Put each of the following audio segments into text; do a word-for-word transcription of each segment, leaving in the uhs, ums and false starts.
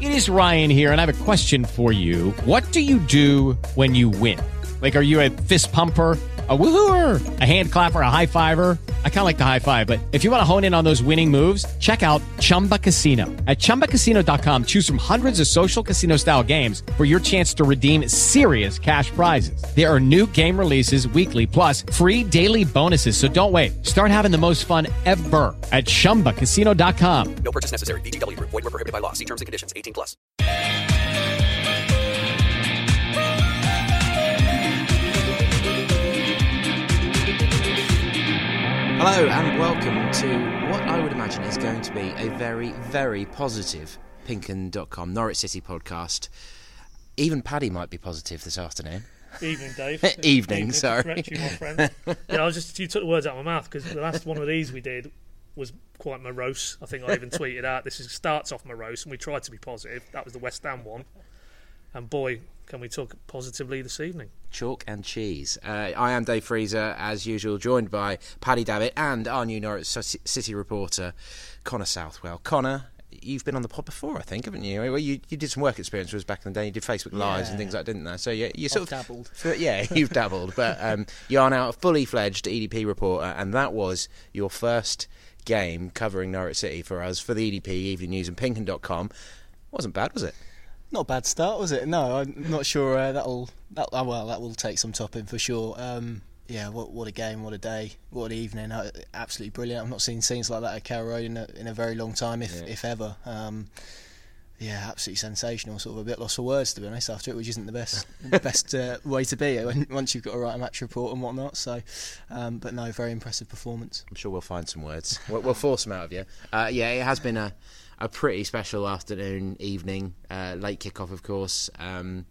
It is Ryan here, and I have a question for you. What do you do when you win? Like, are you a fist pumper, a woohooer, a hand clapper, a high fiver? I kind of like the high five, but if you want to hone in on those winning moves, check out Chumba Casino. At chumba casino dot com, choose from hundreds of social casino-style games for your chance to redeem serious cash prizes. There are new game releases weekly, plus free daily bonuses. So don't wait. Start having the most fun ever at chumba casino dot com. No purchase necessary. V G W Group. Void where prohibited by law. See terms and conditions. eighteen plus. Hello and welcome to what I would imagine is going to be a very, very positive Pinken dot com Norwich City podcast. Even Paddy might be positive this afternoon. Evening, Dave. Evening, Evening, sorry. Correct you, my friend. Yeah, I was just you took the words out of my mouth because the last one of these we did was quite morose. I think I even tweeted out this is, starts off morose, and we tried to be positive. That was the West Ham one, and boy, can we talk positively this evening? Chalk and cheese. Uh, I am Dave Freezer, as usual, joined by Paddy Davitt and our new Norwich City reporter, Connor Southwell. Connor, you've been on the pod before, I think, haven't you? Well, you, you did some work experience with us back in the day. You did Facebook Lives yeah. and things like that, didn't there? So yeah, you sort I've of dabbled. Yeah, you've dabbled, but um, you are now a fully fledged E D P reporter, and that was your first game covering Norwich City for us for the E D P Evening News and Pinken dot com. Wasn't bad, was it? Not a bad start, was it? No, I'm not sure uh, that'll that uh, well that will take some topping for sure. Um, yeah, what what a game, what a day, what an evening! Uh, absolutely brilliant. I've not seen scenes like that at Carrow Road in a, in a very long time, if yeah. if ever. Um, yeah, absolutely sensational. Sort of a bit lost for words, to be honest, after it, which isn't the best best uh, way to be when, once you've got to write a match report and whatnot. So, um, but no, very impressive performance. I'm sure we'll find some words. We'll, we'll force them out of you. Uh, yeah, it has been a. A pretty special afternoon, evening, uh, late kick-off, of course. Um,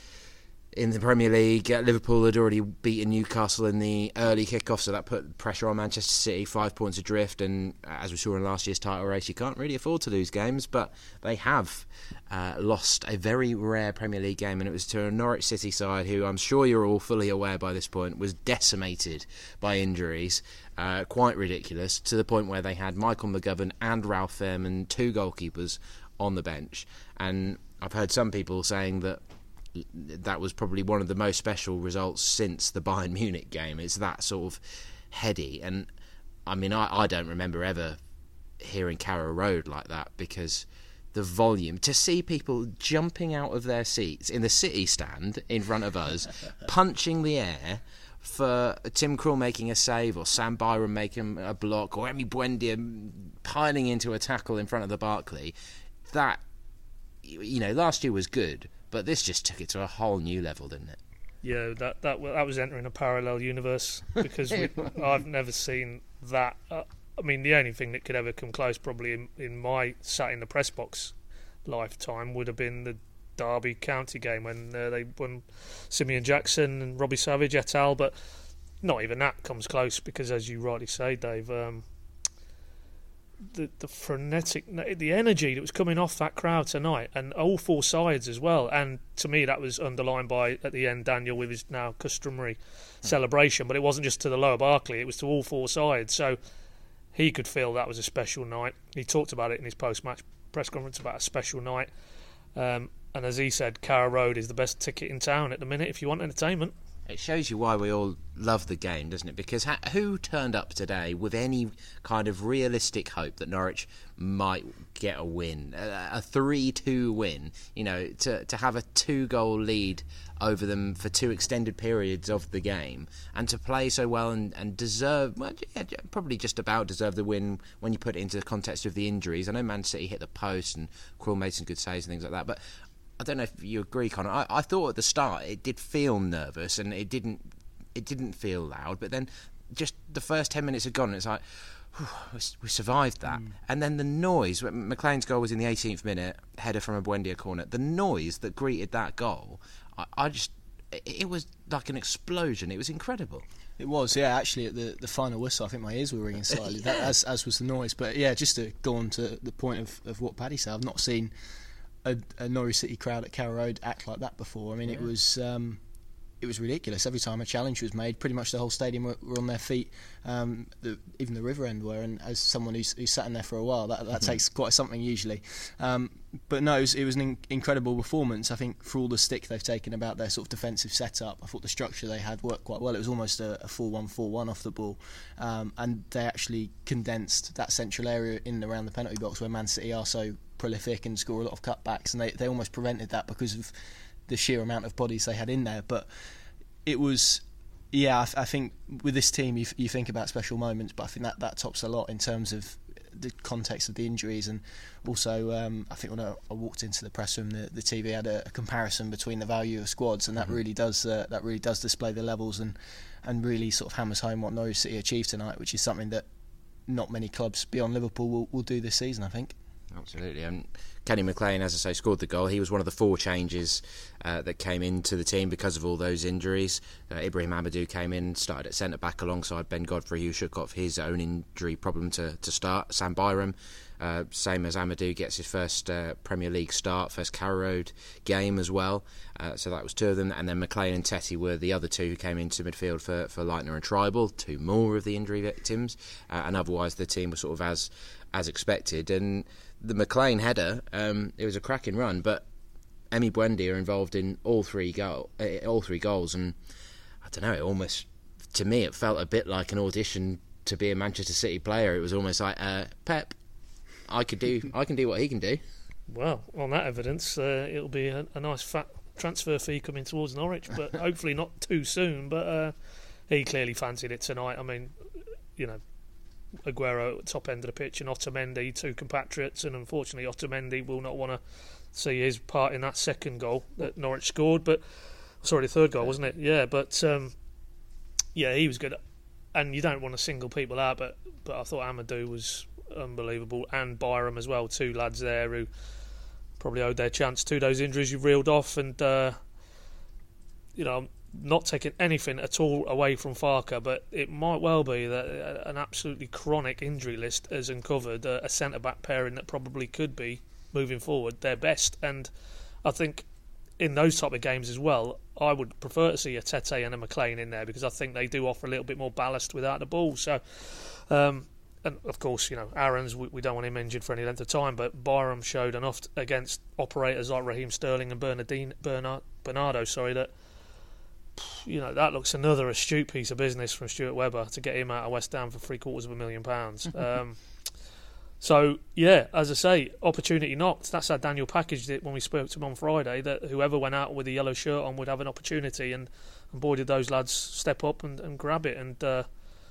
in the Premier League, uh, Liverpool had already beaten Newcastle in the early kick-off, so that put pressure on Manchester City, five points adrift. And as we saw in last year's title race, you can't really afford to lose games, but they have uh, lost a very rare Premier League game, and it was to a Norwich City side who I'm sure you're all fully aware by this point was decimated by injuries. Uh, quite ridiculous, to the point where they had Michael McGovern and Ralph Fairman, two goalkeepers, on the bench. And I've heard some people saying that that was probably one of the most special results since the Bayern Munich game. It's that sort of heady. And I mean, I, I don't remember ever hearing Carrow Road like that, because the volume, to see people jumping out of their seats in the City stand in front of us, punching the air, for Tim Krul making a save, or Sam Byram making a block, or Emi Buendia piling into a tackle in front of the Barclay, that, you know, last year was good, but this just took it to a whole new level, didn't it? Yeah, that that, that was entering a parallel universe, because we, I've never seen that. Uh, I mean, the only thing that could ever come close, probably in, in my sat in the press box lifetime, would have been the Derby County game when uh, they won Simeon Jackson and Robbie Savage et al. But not even that comes close, because, as you rightly say, Dave, um, the the frenetic, the energy that was coming off that crowd tonight, and all four sides as well. And to me, that was underlined by, at the end, Daniel with his now customary mm. celebration. But it wasn't just to the lower Barclay; it was to all four sides. So he could feel that was a special night. He talked about it in his post-match press conference about a special night. Um, And as he said, Carrow Road is the best ticket in town at the minute if you want entertainment. It shows you why we all love the game, doesn't it? Because ha- who turned up today with any kind of realistic hope that Norwich might get a win, a, a three two win, you know, to, to have a two-goal lead over them for two extended periods of the game, and to play so well and, and deserve, well, yeah, probably just about deserve the win when you put it into the context of the injuries. I know Man City hit the post and Krul made some good saves and things like that, but I don't know if you agree, Connor. I, I thought at the start it did feel nervous and it didn't it didn't feel loud, but then just the first ten minutes had gone and it's like, whew, we survived that. Mm. And then the noise, McLean's goal was in the eighteenth minute, header from a Buendia corner. The noise that greeted that goal, I, I just, it, it was like an explosion. It was incredible. It was, yeah. Actually, at the, the final whistle, I think my ears were ringing slightly, that, as as was the noise. But yeah, just to go on to the point of, of what Paddy said, I've not seen a, a Norwich City crowd at Carrow Road act like that before. I mean, yeah. it was um, it was ridiculous. Every time a challenge was made, pretty much the whole stadium were, were on their feet. Um, the, even the River End were, and as someone who's, who's sat in there for a while, that, that mm-hmm. takes quite something usually. Um, but no, it was, it was an in- incredible performance. I think for all the stick they've taken about their sort of defensive setup, I thought the structure they had worked quite well. It was almost a, a four one four one off the ball, um, and they actually condensed that central area in and around the penalty box where Man City are so prolific and score a lot of cutbacks, and they, they almost prevented that because of the sheer amount of bodies they had in there. But it was, yeah, I, th- I think with this team you, f- you think about special moments, but I think that, that tops a lot in terms of the context of the injuries. And also um, I think when I, I walked into the press room, the, the T V had a, a comparison between the value of squads, and that mm-hmm. really does uh, that really does display the levels and, and really sort of hammers home what Norwich City achieved tonight, which is something that not many clubs beyond Liverpool will, will do this season, I think. Absolutely. And Kenny McLean, as I say, scored the goal. He was one of the four changes uh, that came into the team because of all those injuries. Uh, Ibrahim Amadou came in, started at centre-back alongside Ben Godfrey, who shook off his own injury problem to, to start. Sam Byram, uh, same as Amadou, gets his first uh, Premier League start, first Carrow Road game as well. Uh, so that was two of them. And then McLean and Tetty were the other two who came into midfield for, for Leitner and Tribal, two more of the injury victims. Uh, and otherwise the team was sort of as as expected. And the McLean header, um, it was a cracking run, but Emi Buendia involved in all three goal, uh, all three goals, and I don't know. It almost, to me, it felt a bit like an audition to be a Manchester City player. It was almost like uh, Pep, I could do, I can do what he can do. Well, on that evidence, uh, it'll be a, a nice fat transfer fee coming towards Norwich, but hopefully not too soon. But uh, he clearly fancied it tonight. I mean, you know, Aguero at the top end of the pitch and Otamendi, two compatriots, and unfortunately Otamendi will not want to see his part in that second goal that Norwich scored, but sorry, the third goal, wasn't it? Yeah, but um, yeah, he was good, and you don't want to single people out, but but I thought Amadou was unbelievable, and Byram as well, two lads there who probably owed their chance to those injuries you reeled off. And uh, you know, not taking anything at all away from Farke, but it might well be that an absolutely chronic injury list has uncovered a, a centre-back pairing that probably could be, moving forward, their best. And I think in those type of games as well, I would prefer to see a Tete and a McLean in there, because I think they do offer a little bit more ballast without the ball. So, um, and of course, you know, Aaron's, we, we don't want him injured for any length of time, but Byram showed enough t- against operators like Raheem Sterling and Bernardine, Bernard, Bernardo, sorry, that, you know, that looks another astute piece of business from Stuart Webber to get him out of West Ham for three quarters of a million pounds. Um, so, yeah, as I say, opportunity knocked. That's how Daniel packaged it when we spoke to him on Friday, that whoever went out with a yellow shirt on would have an opportunity, and, and boy, did those lads step up and, and grab it. And, uh,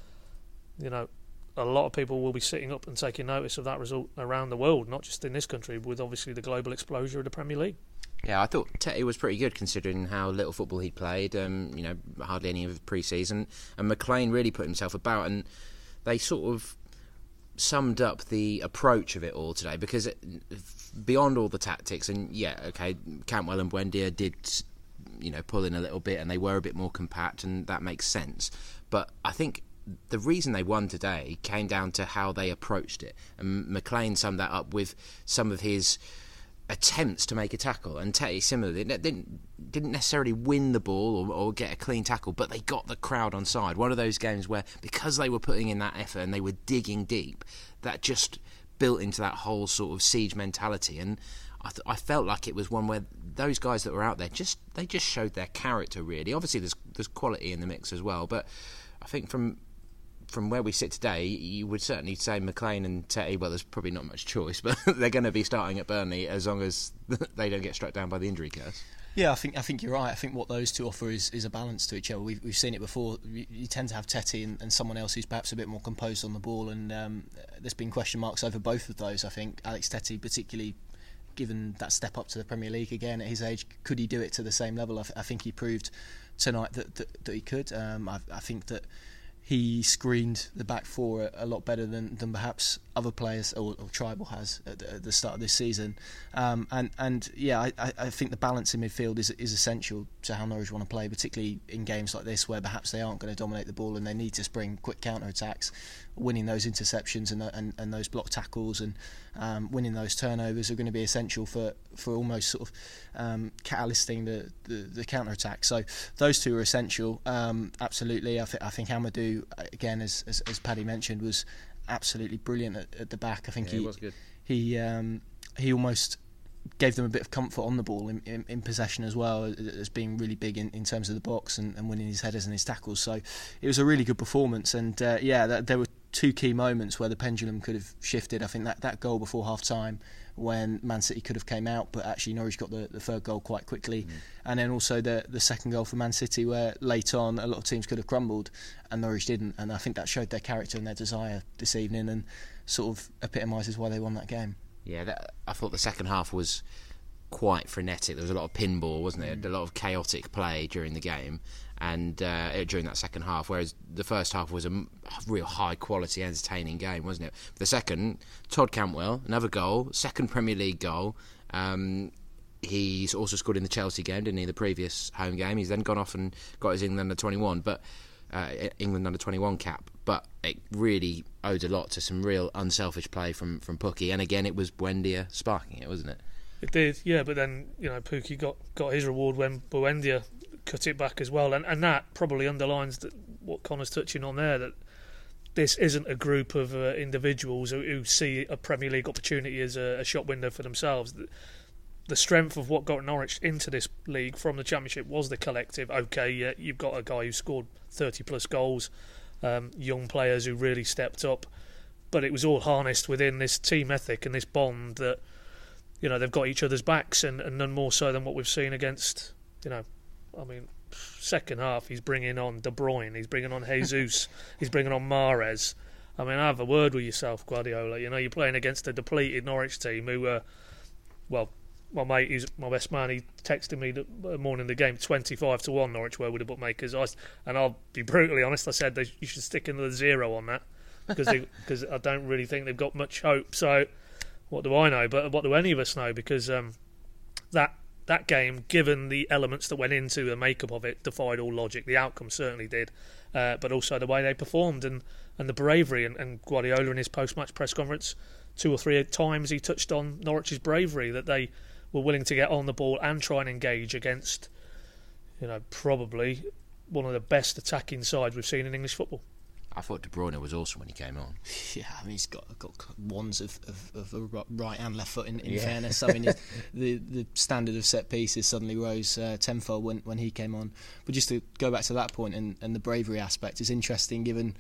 you know, a lot of people will be sitting up and taking notice of that result around the world, not just in this country, with obviously the global exposure of the Premier League. Yeah, I thought Tete was pretty good considering how little football he'd played. Um, you know, hardly any of the pre-season, and McLean really put himself about, and they sort of summed up the approach of it all today. Because it, beyond all the tactics, and yeah, okay, Cantwell and Buendia did, you know, pull in a little bit, and they were a bit more compact, and that makes sense. But I think the reason they won today came down to how they approached it, and McLean summed that up with some of his attempts to make a tackle, and Tete similarly didn't didn't necessarily win the ball or, or get a clean tackle, but they got the crowd on side. One of those games where, because they were putting in that effort and they were digging deep, that just built into that whole sort of siege mentality. And I, th- I felt like it was one where those guys that were out there just they just showed their character, really. Obviously there's there's quality in the mix as well, but I think from from where we sit today, you would certainly say McLean and Tete, well, there's probably not much choice, but they're going to be starting at Burnley as long as they don't get struck down by the injury curse. Yeah, I think I think you're right. I think what those two offer is, is a balance to each other. We've we've seen it before. You, you tend to have Tete and, and someone else who's perhaps a bit more composed on the ball, and um, there's been question marks over both of those. I think Alex Tete, particularly given that step up to the Premier League again at his age, could he do it to the same level? I, th- I think he proved tonight that that, that he could. Um, I, I think that he screened the back four a, a lot better than, than perhaps other players or, or Tribal has at the, at the start of this season. Um, and and yeah, I, I think the balance in midfield is is essential to how Norwich want to play, particularly in games like this where perhaps they aren't going to dominate the ball and they need to spring quick counter attacks. Winning those interceptions and and, and those block tackles and um, winning those turnovers are going to be essential for, for almost sort of um, catalysting the, the, the counter attack. So those two are essential. Um, absolutely, I, th- I think Amadou, again, as, as as Paddy mentioned, was absolutely brilliant at, at the back. I think yeah, he he was good. He um, he almost gave them a bit of comfort on the ball in, in, in possession as well, as being really big in, in terms of the box and, and winning his headers and his tackles. So it was a really good performance. And uh, yeah, that, there were two key moments where the pendulum could have shifted. I think that, that goal before half time when Man City could have came out, but actually Norwich got the, the third goal quite quickly. Mm. And then also the the second goal for Man City, where late on a lot of teams could have crumbled and Norwich didn't. And I think that showed their character and their desire this evening and sort of epitomises why they won that game. Yeah, that, I thought the second half was quite frenetic. There was a lot of pinball, wasn't there? Mm. A lot of chaotic play during the game and uh, during that second half, whereas the first half was a real high-quality, entertaining game, wasn't it? The second, Todd Cantwell, another goal, second Premier League goal. Um, he's also scored in the Chelsea game, didn't he, the previous home game. He's then gone off and got his England under twenty-one, but uh, England under twenty-one cap. But it really owed a lot to some real unselfish play from, from Pukki. And again, it was Buendia sparking it, wasn't it? It did, yeah, but then, you know, Pukki got, got his reward when Buendia cut it back as well. And, and that probably underlines that, what Connor's touching on there, that this isn't a group of uh, individuals who, who see a Premier League opportunity as a, a shop window for themselves. The, the strength of what got Norwich into this league from the Championship was the collective. OK, yeah, you've got a guy who scored thirty plus goals, um, young players who really stepped up, but it was all harnessed within this team ethic and this bond that, you know, they've got each other's backs, and, and none more so than what we've seen against, you know, I mean, second half he's bringing on De Bruyne, he's bringing on Jesus, he's bringing on Mahrez. I mean, have a word with yourself, Guardiola. You know, you're playing against a depleted Norwich team who, uh, well, my mate, who's my best man, he texted me the morning of the game, twenty-five to one Norwich were with the bookmakers. I, and I'll be brutally honest, I said they, you should stick in the zero on that because because I don't really think they've got much hope. So what do I know? But what do any of us know? Because um, that that game, given the elements that went into the makeup of it, defied all logic. The outcome certainly did, uh, but also the way they performed and, and the bravery. And, and Guardiola in his post-match press conference, two or three times he touched on Norwich's bravery, that they were willing to get on the ball and try and engage against, you know, probably one of the best attacking sides we've seen in English football. I thought De Bruyne was awesome when he came on. Yeah, I mean, he's got got wands of, of, of a right and left foot in, in yeah. fairness. I mean, the the standard of set pieces suddenly rose uh, tenfold when, when he came on. But just to go back to that point and, and the bravery aspect is interesting, given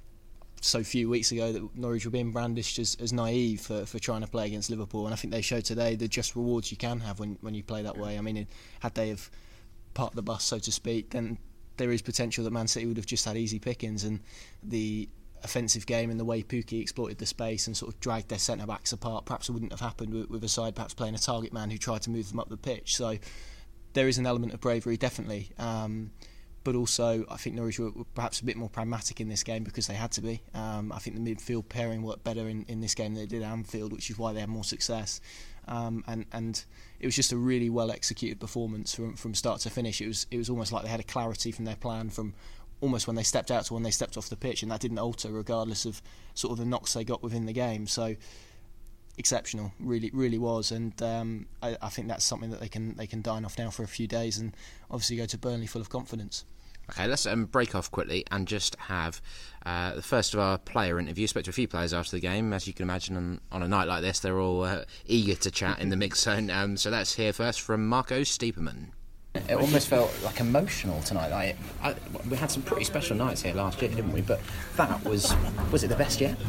so few weeks ago that Norwich were being brandished as, as naive for, for trying to play against Liverpool, and I think they showed today the just rewards you can have when, when you play that way. I mean, had they have parked the bus, so to speak, then there is potential that Man City would have just had easy pickings, and the offensive game and the way Pukki exploited the space and sort of dragged their centre-backs apart perhaps it wouldn't have happened with, with a side perhaps playing a target man who tried to move them up the pitch. So there is an element of bravery, definitely. Um, But also, I think Norwich were perhaps a bit more pragmatic in this game because they had to be. Um, I think the midfield pairing worked better in, in this game than it did at Anfield, which is why they had more success. Um, and, and it was just a really well executed performance from, from start to finish. It was it was almost like they had a clarity from their plan from almost when they stepped out to when they stepped off the pitch, and that didn't alter regardless of sort of the knocks they got within the game. So exceptional, really, really was, and um, I, I think that's something that they can they can dine off now for a few days, and obviously go to Burnley full of confidence. Okay, let's um, break off quickly and just have uh, the first of our player interviews. Spoke to a few players after the game. As you can imagine, on, on a night like this, they're all uh, eager to chat in the mix zone. Um, so let's hear first from Marco Stiepermann. It almost felt like emotional tonight. Like, I, we had some pretty special nights here last year, didn't we? But that was was it the best yet?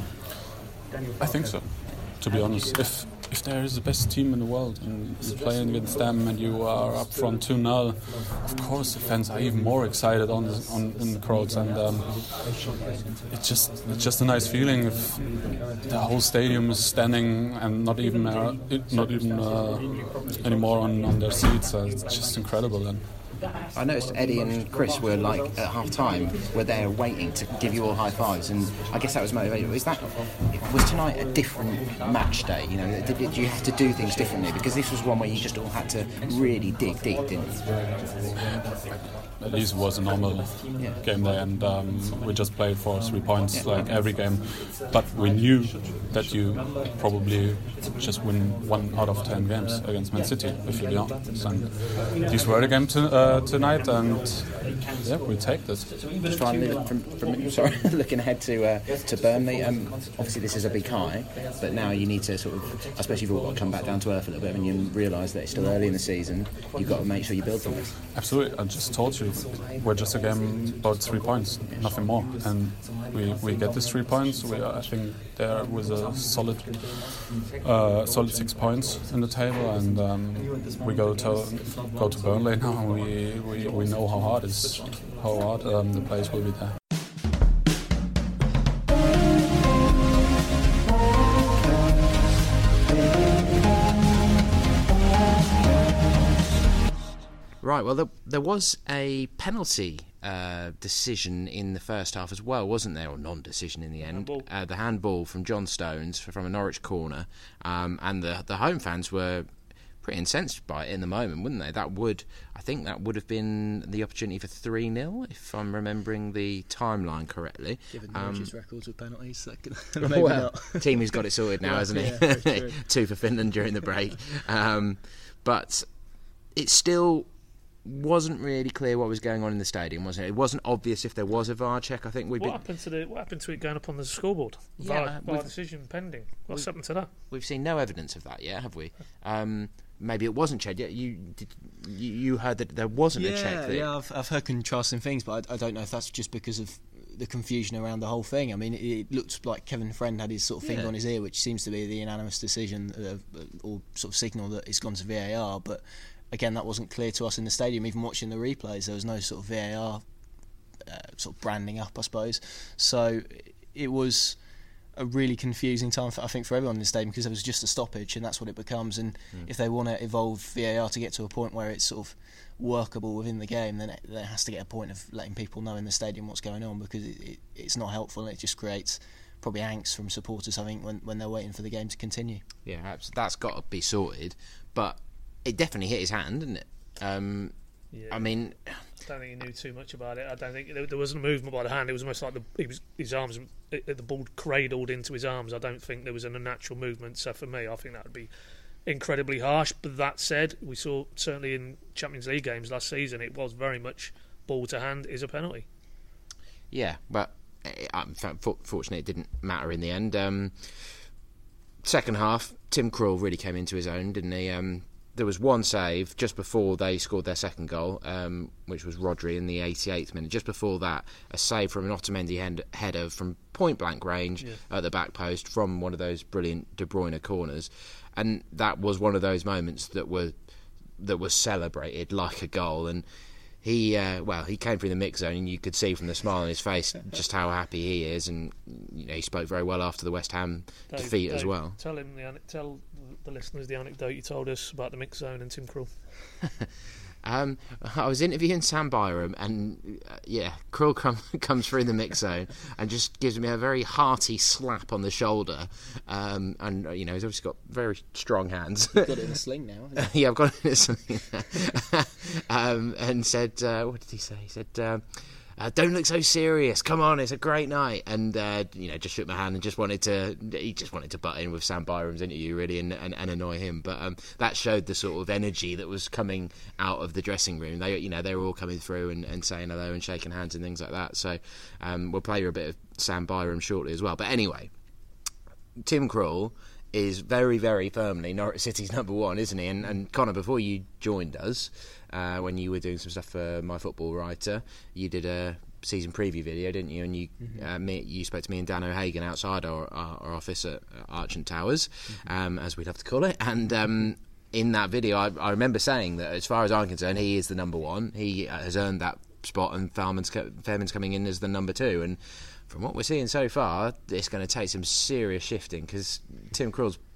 I think so. To be honest, if if there is the best team in the world and you're playing against them and you are up front two nil, of course the fans are even more excited on, the, on in the crowds, and um, it's just it's just a nice feeling if the whole stadium is standing and not even uh, not even uh, anymore on, on their seats. Uh, it's just incredible. And I noticed Eddie and Chris were like at half time, were there waiting to give you all high fives, and I guess that was motivated. Is that was tonight a different match day? You know, did, did you have to do things differently? Because this was one where you just all had to really dig deep, didn't you? At least it was a normal yeah. game day, and um, we just played for three points yeah. like every game. But we knew that you probably just win one out of ten games against Man City, if you be honest. And these were the game to, uh, tonight, and yeah, we take this. Just trying to look from, from sorry, looking ahead to uh, to Burnley. Um, obviously, this is a big high, but now you need to sort of, I suppose you've all got to come back down to earth a little bit, and you realise that it's still early in the season. You've got to make sure you build from this. Absolutely, I just told you, we're just a game about three points, nothing more, and we, we get these three points. We are, I think, there with a solid uh, solid six points in the table, and um, we go to go to Burnley now. And we, we we know how hard is how hard um, the place will be there. Right, well, there, there was a penalty uh, decision in the first half as well, wasn't there? Or non-decision in the end. Handball. Uh, the handball from John Stones from a Norwich corner. Um, and the, the home fans were pretty incensed by it in the moment, wouldn't they? That would, I think that would have been the opportunity for three nil, if I'm remembering the timeline correctly. Given um, Norwich's records with penalties, that could, maybe well, not. Team who's got it sorted now, yeah, hasn't he? Yeah, Two for Finland during the break. Um, but it still wasn't really clear what was going on in the stadium, wasn't it? It wasn't obvious if there was a V A R check. I think we've what been... happened to the what happened to it going up on the scoreboard? Yeah, V A R, uh, V A R decision pending. What's happened to that? We've seen no evidence of that yet, have we? Um, maybe it wasn't checked yet. You did, you, you heard that there wasn't yeah, a check. That yeah, I've, I've heard contrasting things, but I, I don't know if that's just because of the confusion around the whole thing. I mean, it, it looked like Kevin Friend had his sort of finger yeah. on his ear, which seems to be the unanimous decision uh, or sort of signal that it's gone to V A R, but again, that wasn't clear to us in the stadium. Even watching the replays, there was no sort of V A R uh, sort of branding up, I suppose. So it was a really confusing time, for, I think, for everyone in the stadium, because there was just a stoppage, and that's what it becomes. And mm. if they want to evolve V A R to get to a point where it's sort of workable within the game, then it, it has to get a point of letting people know in the stadium what's going on, because it, it, it's not helpful, and it just creates probably angst from supporters, I think, when, when they're waiting for the game to continue. Yeah, that's got to be sorted, but it definitely hit his hand, didn't it? Um, yeah. I mean, I don't think he knew too much about it. I don't think there, there wasn't a movement by the hand. It was almost like the he was, his arms, the ball cradled into his arms. I don't think there was an unnatural movement. So for me, I think that would be incredibly harsh. But that said, we saw certainly in Champions League games last season, it was very much ball to hand is a penalty. Yeah, but I'm fortunate it didn't matter in the end. Um, second half, Tim Krul really came into his own, didn't he? Um, There was one save just before they scored their second goal, um, which was Rodri in the eighty-eighth minute. Just before that, a save from an Otamendi head- header from point-blank range yeah. at the back post from one of those brilliant De Bruyne corners. And that was one of those moments that were that was celebrated like a goal. And he, uh, well, he came through the mix zone, and you could see from the smile on his face just how happy he is. And you know, he spoke very well after the West Ham Dave, defeat Dave, as well. Tell him the tell the listeners the anecdote you told us about the mix zone and Tim Krul. um, I was interviewing Sam Byram, and uh, yeah, Krul com- comes through the mix zone and just gives me a very hearty slap on the shoulder. Um, and uh, you know, he's obviously got very strong hands. You've got it in a sling now. yeah, I've got it in a sling. um, and said, uh, what did he say? He said, Uh, Uh, don't look so serious. Come on, it's a great night. And uh, you know, just shook my hand and just wanted to. He just wanted to butt in with Sam Byram's interview, really, and, and, and annoy him. But um, that showed the sort of energy that was coming out of the dressing room. They, you know, they were all coming through and, and saying hello and shaking hands and things like that. So um, we'll play you a bit of Sam Byram shortly as well. But anyway, Tim Krul is very, very firmly Norwich City's number one, isn't he? And, and Connor, before you joined us, uh, when you were doing some stuff for My Football Writer, you did a season preview video, didn't you? And you mm-hmm. uh, me, you spoke to me and Dan O'Hagan outside our, our, our office at Archant Towers, mm-hmm. um, as we'd have to call it. And um, in that video, I, I remember saying that as far as I'm concerned, he is the number one. He has earned that spot, and Fairman's, Fairman's coming in as the number two. And from what we're seeing so far, it's going to take some serious shifting, because Tim Krul's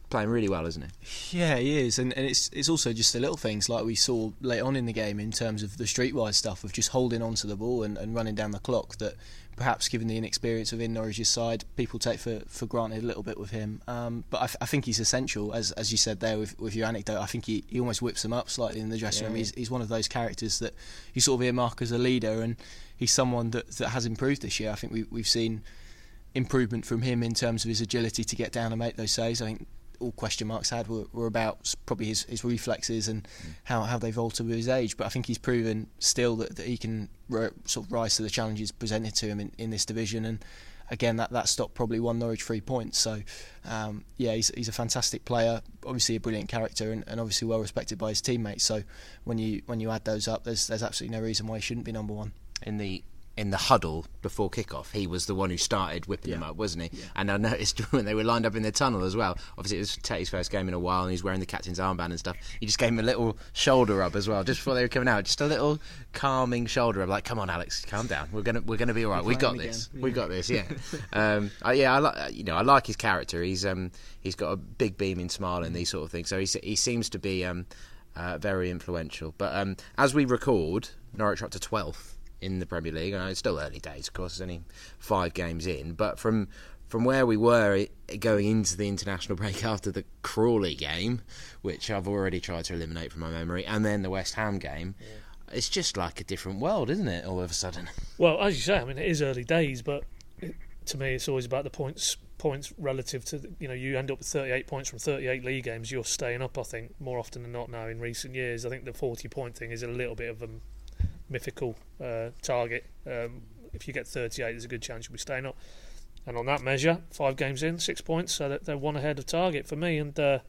playing really well, isn't he? Yeah, he is, and, and it's it's also just the little things like we saw late on in the game in terms of the streetwise stuff of just holding on to the ball and, and running down the clock that perhaps given the inexperience within Norwich's side, people take for, for granted a little bit with him. Um, but I, th- I think he's essential, as as you said there with, with your anecdote. I think he, he almost whips them up slightly in the dressing Yeah. room. He's, he's one of those characters that you sort of earmark as a leader, and he's someone that, that has improved this year. I think we, we've seen improvement from him in terms of his agility to get down and make those saves. I think all question marks had were, were about probably his, his reflexes and mm. how, how they've altered with his age, but I think he's proven still that, that he can r- sort of rise to the challenges presented to him in, in this division, and again that, that stop probably won Norwich three points. So um, yeah, he's, he's a fantastic player, obviously a brilliant character, and, and obviously well respected by his teammates. So when you when you add those up, there's there's absolutely no reason why he shouldn't be number one. In the in the huddle before kickoff, he was the one who started whipping Yeah. them up, wasn't he? Yeah. And I noticed when they were lined up in the tunnel as well, obviously it was Tetty's first game in a while and he's wearing the captain's armband and stuff, he just gave him a little shoulder rub as well just before they were coming out, just a little calming shoulder rub, like, come on Alex, calm down, we're gonna we're gonna be alright, we got this again. we got this yeah um, I, yeah I like you know I like his character. He's um he's got a big beaming smile and these sort of things, so he, he seems to be um uh, very influential. But um, as we record, Norwich are up to twelfth in the Premier League. I know it's still early days, of course, there's only five games in, but from from where we were going into the international break after the Crawley game, which I've already tried to eliminate from my memory, and then the West Ham game, yeah. It's just like a different world, isn't it, all of a sudden? Well, as you say, I mean, it is early days, but it, to me it's always about the points points relative to, the, you know, you end up with thirty-eight points from thirty-eight league games, you're staying up, I think, more often than not now in recent years. I think the forty point thing is a little bit of a mythical uh, target. Um, if you get thirty-eight, there's a good chance you'll be staying up. And on that measure, five games in, six points, so that they're one ahead of target for me. And uh,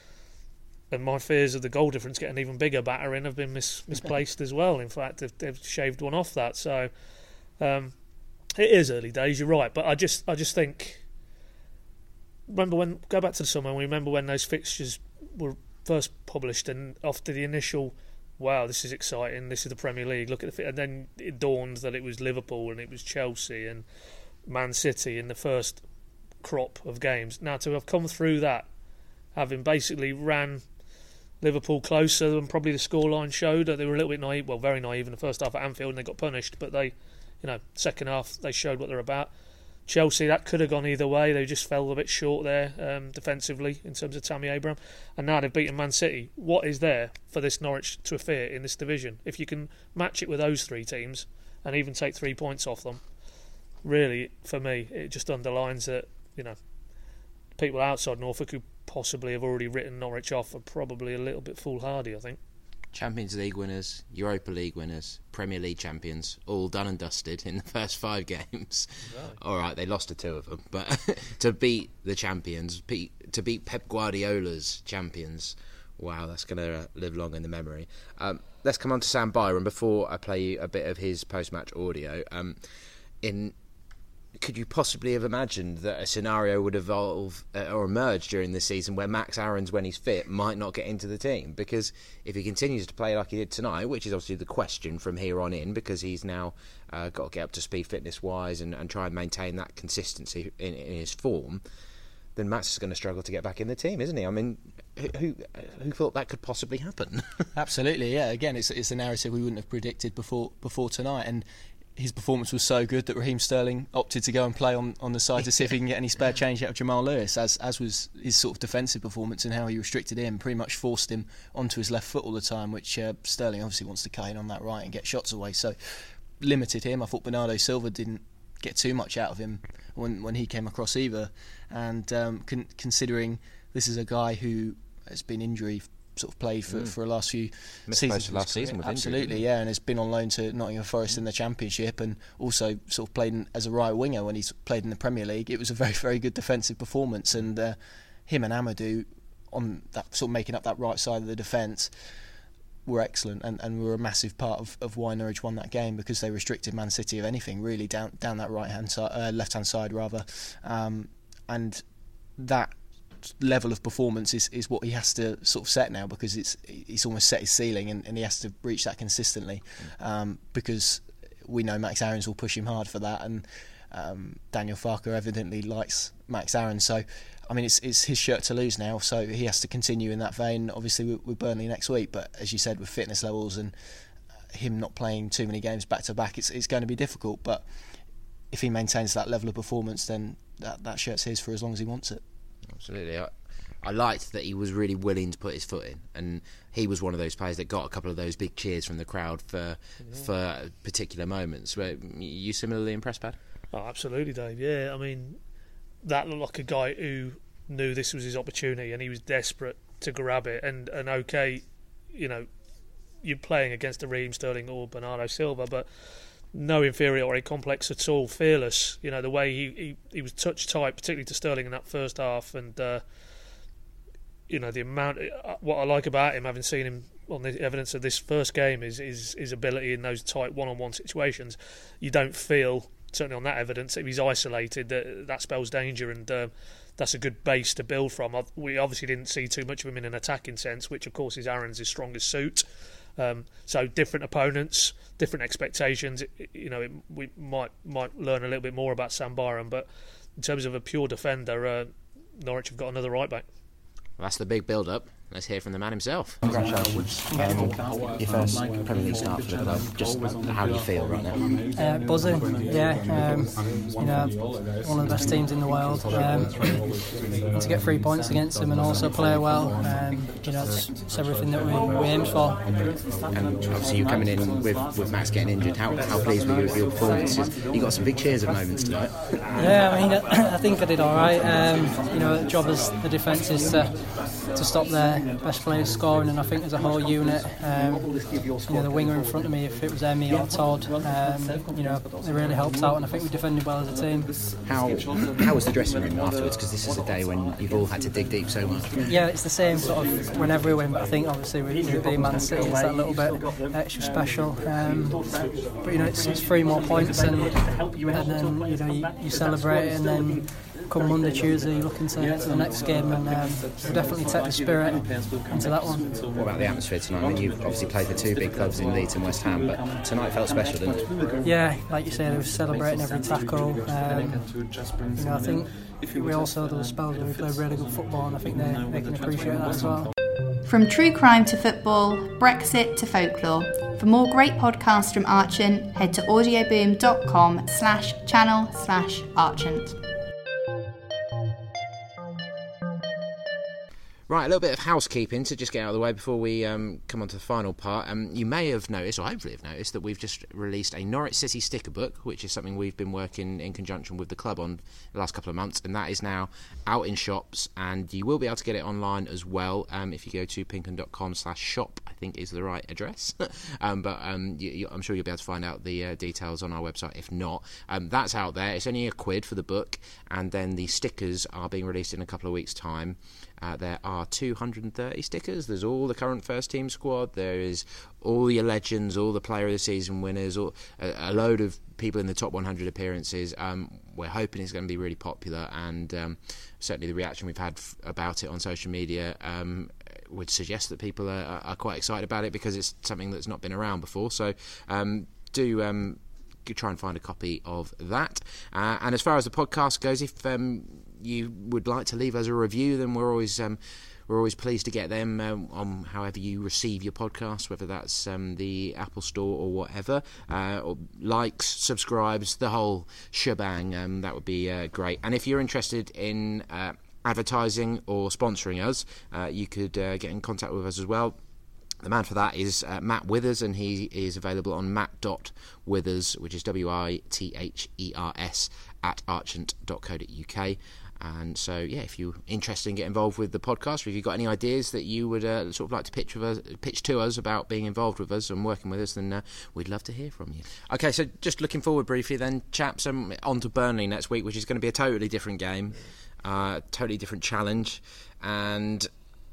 and my fears of the goal difference getting even bigger battering have been mis- misplaced as well. In fact, they've, they've shaved one off that. So um, it is early days. You're right, but I just I just think. Remember when go back to the summer. And we remember when those fixtures were first published, and after the initial, wow, this is exciting, this is the Premier League, look at the, and then it dawned that it was Liverpool and it was Chelsea and Man City in the first crop of games. Now to have come through that, having basically ran Liverpool closer than probably the scoreline showed, they were a little bit naive, well, very naive in the first half at Anfield, and they got punished, but they, you know, second half they showed what they're about. Chelsea, that could have gone either way. They just fell a bit short there um, defensively in terms of Tammy Abraham. And now they've beaten Man City. What is there for this Norwich to fear in this division? If you can match it with those three teams and even take three points off them, really, for me, it just underlines that, you know, people outside Norfolk who possibly have already written Norwich off are probably a little bit foolhardy, I think. Champions League winners, Europa League winners, Premier League champions, all done and dusted in the first five games. Right. All right, they lost to two of them, but to beat the champions, to beat Pep Guardiola's champions, wow, that's going to live long in the memory. Um, let's come on to Sam Byram before I play you a bit of his post-match audio. Um, in Could you possibly have imagined that a scenario would evolve uh, or emerge during this season where Max Aarons, when he's fit, might not get into the team? Because if he continues to play like he did tonight, which is obviously the question from here on in, because he's now uh, got to get up to speed fitness-wise and, and try and maintain that consistency in, in his form, then Max is going to struggle to get back in the team, isn't he? I mean, who who thought that could possibly happen? Absolutely, yeah. Again, it's it's a narrative we wouldn't have predicted before before tonight, and his performance was so good that Raheem Sterling opted to go and play on, on the side to see if he can get any spare change out of Jamal Lewis, as as was his sort of defensive performance and how he restricted him, pretty much forced him onto his left foot all the time, which uh, Sterling obviously wants to cut in on that right and get shots away, so limited him. I thought Bernardo Silva didn't get too much out of him when when he came across either, and um, con- considering this is a guy who has been injury sort of played for, mm. for the last few Missed seasons. Last season with Absolutely, injury, yeah, and has been on loan to Nottingham Forest mm. in the Championship, and also sort of played in, as a right winger when he's played in the Premier League. It was a very, very good defensive performance, and uh, him and Amadou on that sort of making up that right side of the defence were excellent, and, and were a massive part of, of why Norwich won that game, because they restricted Man City of anything really down down that right hand side, uh, left hand side rather, um, and that level of performance is, is what he has to sort of set now, because it's he's almost set his ceiling, and, and he has to reach that consistently, um, because we know Max Aarons will push him hard for that, and um, Daniel Farke evidently likes Max Aarons, so I mean, it's it's his shirt to lose now, so he has to continue in that vein. Obviously, with, with Burnley next week, but as you said, with fitness levels and him not playing too many games back to back, it's it's going to be difficult. But if he maintains that level of performance, then that, that shirt's his for as long as he wants it. Absolutely. I, I liked that he was really willing to put his foot in, and he was one of those players that got a couple of those big cheers from the crowd for yeah. for particular moments. Were you similarly impressed, Pad? Oh, absolutely, Dave. Yeah, I mean, that looked like a guy who knew this was his opportunity and he was desperate to grab it. And, and okay, you know, you're playing against a Raheem Sterling or Bernardo Silva, but no inferiority complex at all, fearless. You know, the way he, he, he was touch tight, particularly to Sterling in that first half, and uh, you know, the amount. What I like about him, having seen him on the evidence of this first game, is is his ability in those tight one-on-one situations. You don't feel, certainly on that evidence, if he's isolated, that that spells danger, and uh, that's a good base to build from. We obviously didn't see too much of him in an attacking sense, which of course is Aaron's strongest suit. Um, so different opponents, different expectations. It, you know, it, we might might learn a little bit more about Sam Byram, but in terms of a pure defender, uh, Norwich have got another right back. Well, that's the big build-up. Let's hear from the man himself. Congratulations. Um, your first Premier League start for the club. Just how do you feel right now? Uh, buzzing, yeah. Um, you know, one of the best teams in the world. Um, to get three points against them and also play well, um, you know, it's, it's everything that we, we aimed for. And obviously you coming in with, with Max getting injured, how, how pleased were you with your performances? You got some big cheers of moments tonight. Yeah, I mean, I, I think I did all right. Um, you know, the job as the defence is to, to stop their best players scoring, and I think as a whole unit, um, you know, the winger in front of me, if it was Emmy or Todd, um, you know, they really helped out, and I think we defended well as a team. How how was the dressing room afterwards? Because this is a day when you've all had to dig deep so much. Yeah, it's the same sort of whenever we win, but I think obviously with it being Man City, it's that little bit extra special. Um, but you know, it's, it's three more points, and, and then you know you, you celebrate it, and then come Monday, Tuesday, you're looking to get to the next game, and um, we'll definitely take the spirit into that one. What about the atmosphere tonight? I mean, you've obviously played for two big clubs in Leeds and West Ham, but tonight felt special, didn't it? Yeah, like you say, they were celebrating every tackle. Um, you know, I think we also there were spells where we played really good football, and I think they, they can appreciate that as well. From true crime to football, Brexit to folklore. For more great podcasts from Archant, head to audioboom.com slash channel slash Archant. Right, a little bit of housekeeping to just get out of the way before we um, come on to the final part. Um, you may have noticed, or hopefully have noticed, that we've just released a Norwich City sticker book, which is something we've been working in conjunction with the club on the last couple of months, and that is now out in shops, and you will be able to get it online as well. Um, if you go to pinkham.com slash shop, I think is the right address. um, but um, you, you, I'm sure you'll be able to find out the uh, details on our website if not. Um, that's out there. It's only a quid for the book, and then the stickers are being released in a couple of weeks' time. Uh, there are two hundred thirty stickers. There's all the current first team squad. There is all your legends, all the player of the season winners, all, a, a load of people in the top one hundred appearances. Um, we're hoping it's going to be really popular, and um, certainly the reaction we've had f- about it on social media um, would suggest that people are, are quite excited about it, because it's something that's not been around before. So um, do... Um, try and find a copy of that. Uh, and as far as the podcast goes, if um, you would like to leave us a review, then we're always um, we're always pleased to get them um, on however you receive your podcast, whether that's um, the Apple Store or whatever. Uh, or likes, subscribes, the whole shebang. Um, that would be uh, great. And if you're interested in uh, advertising or sponsoring us, uh, you could uh, get in contact with us as well. The man for that is uh, Matt Withers, and he is available on matt.withers, which is W I T H E R S, at archant dot co dot uk. And so, yeah, if you're interested in getting involved with the podcast, or if you've got any ideas that you would uh, sort of like to pitch with us, pitch to us about being involved with us and working with us, then uh, we'd love to hear from you. Okay, so just looking forward briefly then, chaps, um, on to Burnley next week, which is going to be a totally different game, uh, totally different challenge, and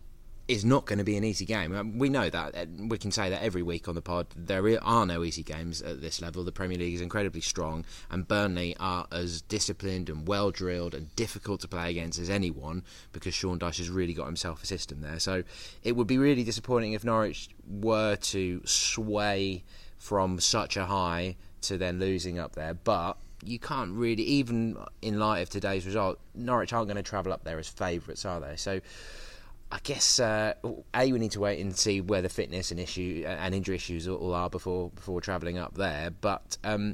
is not going to be an easy game. We know that. We can say that every week on the pod. There are no easy games at this level. The Premier League is incredibly strong, and Burnley are as disciplined and well-drilled and difficult to play against as anyone, because Sean Dyche has really got himself a system there. So it would be really disappointing if Norwich were to sway from such a high to then losing up there. But you can't really, even in light of today's result, Norwich aren't going to travel up there as favourites, are they? So I guess uh, a we need to wait and see where the fitness and issue and injury issues all are before before travelling up there. But um,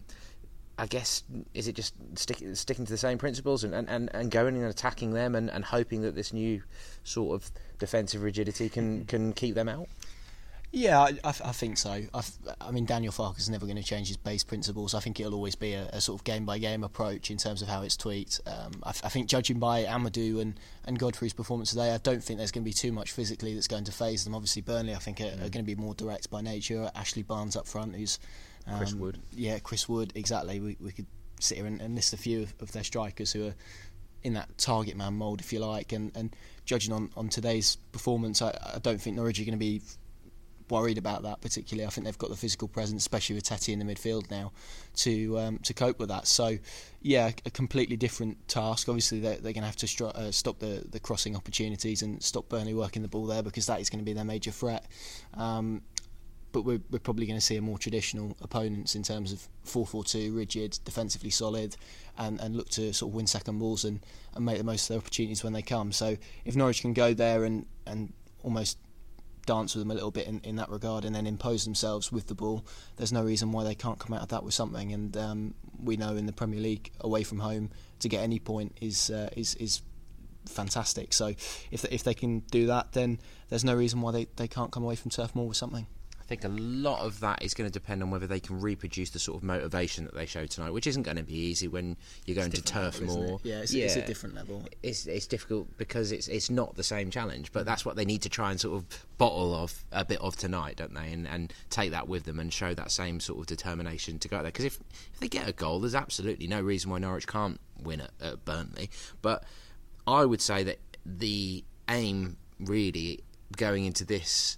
I guess is it just stick, sticking to the same principles and, and, and going and attacking them and, and hoping that this new sort of defensive rigidity can can keep them out? Yeah, I, I, I think so. I've, I mean, Daniel Farke's never going to change his base principles. I think it'll always be a, a sort of game-by-game approach in terms of how it's tweaked. Um, I, I think judging by Amadou and, and Godfrey's performance today, I don't think there's going to be too much physically that's going to faze them. Obviously, Burnley, I think, are, are going to be more direct by nature. Ashley Barnes up front, who's... Um, Chris Wood. Yeah, Chris Wood, exactly. We, we could sit here and, and list a few of, of their strikers who are in that target man mould, if you like. And, and judging on, on today's performance, I, I don't think Norwich are going to be worried about that particularly. I think they've got the physical presence, especially with Tete in the midfield now, to um, to cope with that. So, yeah, a completely different task. Obviously, they're, they're going to have to stru- uh, stop the, the crossing opportunities and stop Burnley working the ball there, because that is going to be their major threat. Um, but we're, we're probably going to see a more traditional opponents in terms of four four two, rigid, defensively solid, and, and look to sort of win second balls and, and make the most of their opportunities when they come. So if Norwich can go there and, and almost dance with them a little bit in, in that regard and then impose themselves with the ball, there's no reason why they can't come out of that with something. And um, we know in the Premier League, away from home, to get any point is uh, is is fantastic. So if they, if they can do that, then there's no reason why they, they can't come away from Turf Moor with something. I think a lot of that is going to depend on whether they can reproduce the sort of motivation that they showed tonight, which isn't going to be easy when you're going to Turf Moor. Yeah, it's, yeah, it's a different level. It's it's difficult because it's it's not the same challenge, but that's what they need to try and sort of bottle of a bit of tonight, don't they? And and take that with them and show that same sort of determination to go there. Because if, if they get a goal, there's absolutely no reason why Norwich can't win at, at Burnley. But I would say that the aim really going into this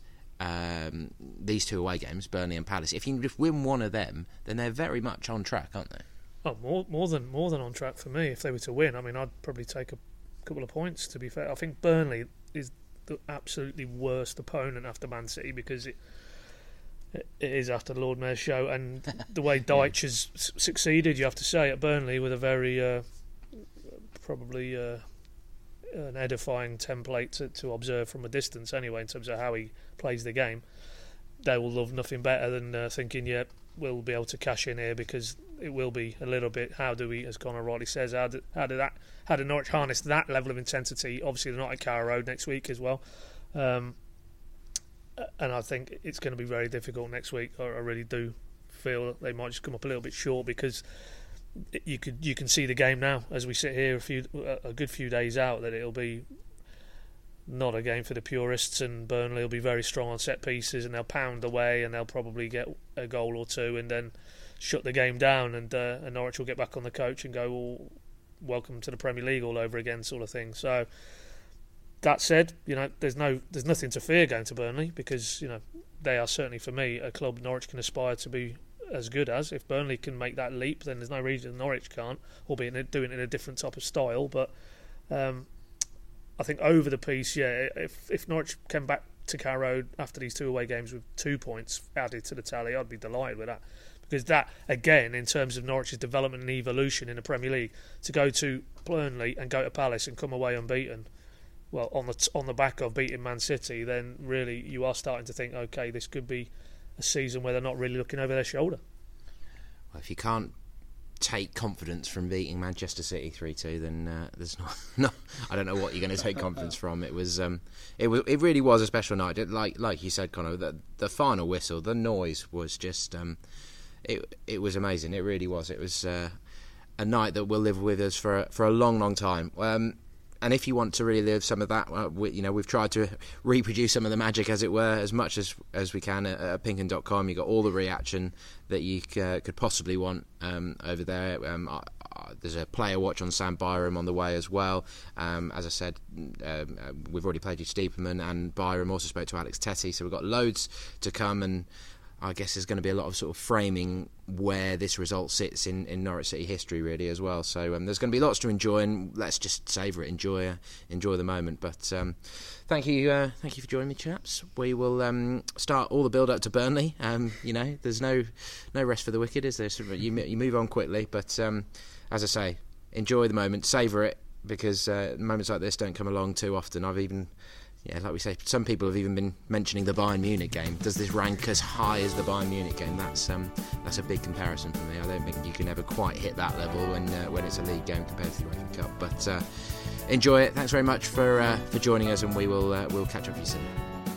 Um, these two away games, Burnley and Palace, if you can just win one of them, then they're very much on track, aren't they? Oh, more more than more than on track for me. If they were to win, I mean, I'd probably take a couple of points. To be fair, I think Burnley is the absolutely worst opponent after Man City, because it it is after the Lord Mayor's show, and the way Dyche yeah. has s- succeeded, you have to say, at Burnley with a very uh, probably. Uh, an edifying template to, to observe from a distance anyway, in terms of how he plays the game. They will love nothing better than uh, thinking, yeah, we'll be able to cash in here, because it will be a little bit, how do we, as Connor rightly says, how do, how do that how do Norwich harness that level of intensity? Obviously they're not at Carrow Road next week as well, um, and I think it's going to be very difficult next week. I, I really do feel that they might just come up a little bit short, because You could you can see the game now as we sit here a few a good few days out, that it'll be not a game for the purists, and Burnley will be very strong on set pieces, and they'll pound away, and they'll probably get a goal or two and then shut the game down, and, uh, and Norwich will get back on the coach and go, well, welcome to the Premier League all over again, sort of thing. So that said, you know, there's no there's nothing to fear going to Burnley, because you know they are certainly, for me, a club Norwich can aspire to be as good as. If Burnley can make that leap, then there's no reason Norwich can't, albeit doing it in a different type of style. But um, I think over the piece, yeah, if if Norwich came back to Carrow Road after these two away games with two points added to the tally, I'd be delighted with that, because that, again, in terms of Norwich's development and evolution in the Premier League, to go to Burnley and go to Palace and come away unbeaten, well, on the t- on the back of beating Man City, then really you are starting to think, okay, this could be a season where they're not really looking over their shoulder. Well, if you can't take confidence from beating Manchester City three two, then uh, there's not, no. I don't know what you're going to take confidence from. It was, um, it was, it really was a special night. It, like, like you said, Connor, the, the final whistle, the noise was just, um, it, it was amazing. It really was. It was uh, a night that will live with us for for a long, long time. Um, And if you want to really live some of that, uh, we, you know, we've tried to reproduce some of the magic, as it were, as much as as we can at, at Pink Un dot com. You've got all the reaction that you uh, could possibly want um, over there. Um, uh, uh, there's a player watch on Sam Byram on the way as well. Um, as I said, um, uh, we've already played you Stiepermann, and Byram also spoke to Alex Teti, so we've got loads to come. And I guess there's going to be a lot of sort of framing where this result sits in, in Norwich City history, really, as well. So um, there's going to be lots to enjoy, and let's just savour it, enjoy uh, enjoy the moment. But um, thank you, uh, thank you for joining me, chaps. We will um, start all the build up to Burnley. Um, you know, there's no no rest for the wicked, is there? So you you move on quickly, but um, as I say, enjoy the moment, savour it, because uh, moments like this don't come along too often. I've even. Yeah, like we say, some people have even been mentioning the Bayern Munich game. Does this rank as high as the Bayern Munich game? That's um, that's a big comparison for me. I don't think you can ever quite hit that level when uh, when it's a league game compared to the UEFA Cup. But uh, enjoy it. Thanks very much for uh, for joining us, and we will uh, we'll catch up with you soon.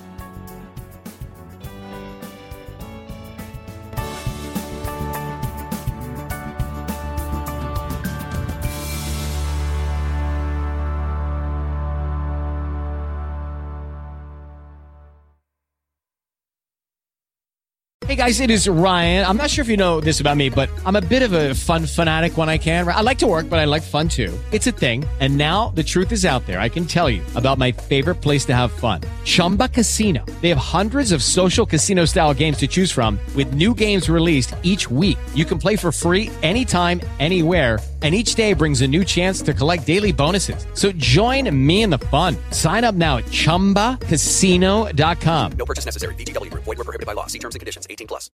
Hey guys, it is Ryan. I'm not sure if you know this about me, but I'm a bit of a fun fanatic when I can. I like to work, but I like fun too. It's a thing. And now the truth is out there. I can tell you about my favorite place to have fun. Chumba Casino. They have hundreds of social casino style games to choose from with new games released each week. You can play for free anytime, anywhere. And each day brings a new chance to collect daily bonuses. So join me in the fun. Sign up now at chumba casino dot com. No purchase necessary. V G W Group. Void where prohibited by law. See terms and conditions. eighteen plus.